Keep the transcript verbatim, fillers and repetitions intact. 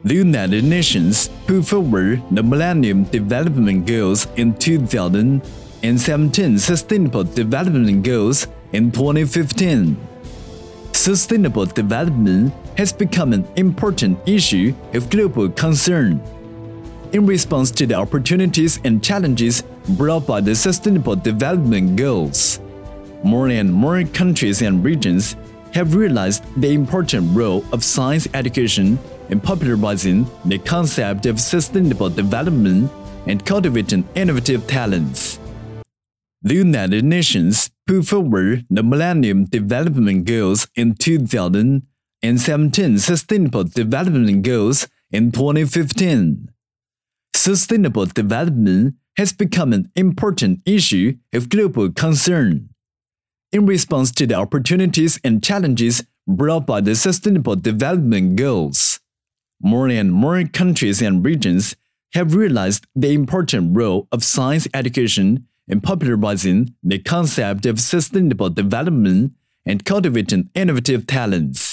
The United Nations put forward the Millennium Development Goals in two thousand and seventeen Sustainable Development Goals in twenty fifteen. Sustainable development has become an important issue of global concern. In response to the opportunities and challenges brought by the Sustainable Development Goals, more and more countries and regions have realized the important role of science education in popularizing the concept of sustainable development and cultivating innovative talents. The United Nations put forward the Millennium Development Goals in two thousand and seventeen Sustainable Development Goals in twenty fifteen. Sustainable development has become an important issue of global concern. In response to the opportunities and challenges brought by the Sustainable Development Goals, more and more countries and regions have realized the important role of science education in popularizing the concept of sustainable development and cultivating innovative talents.